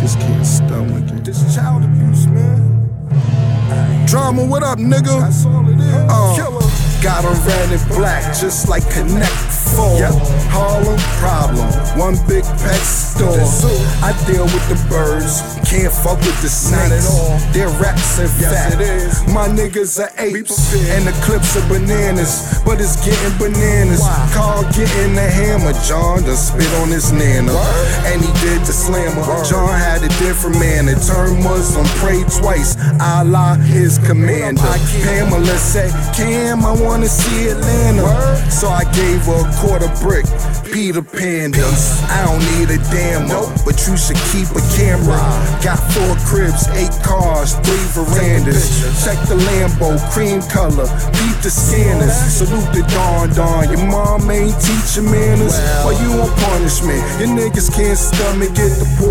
niggas can't stomach it. This child abuse, man. Drama, what up, nigga? That's all it is. Killer. Got them red and black, just like Connect 4. Yep. Harlem problem, one big pet store. I deal with the birds, can't fuck with the snakes. Not at all. They're rats and Yes, fat. it is. My niggas are apes, prepared. and the clips are bananas. But it's getting bananas. Wow. Carl getting the hammer. John done spit on his nana. And he did the slammer. John had a different man. It turned Muslim, prayed twice. Allah his commander. Pamela said, Cam, I wanna see Atlanta. So I gave her a quarter brick. Peter Panda. I don't need a damn but you should keep a camera. Got 4 cribs, 8 cars, 3 verandas. Check the Lambo, cream color. Beat the scanners. Salute the Don. Your mom ain't teaching manners. Why you on punishment? Your niggas can't stomach it. The poor